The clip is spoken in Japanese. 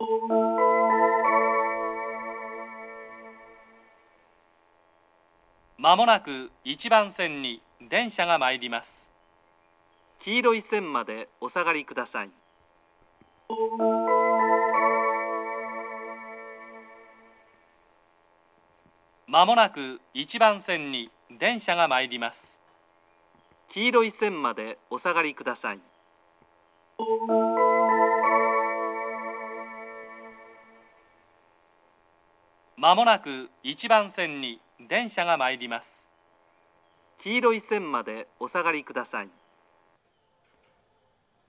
まもなく1番線に電車が参ります。黄色い線までお下がりください。まもなく1番線に電車が参ります。黄色い線までお下がりください。まもなく1番線に電車が参ります。黄色い線までお下がりください。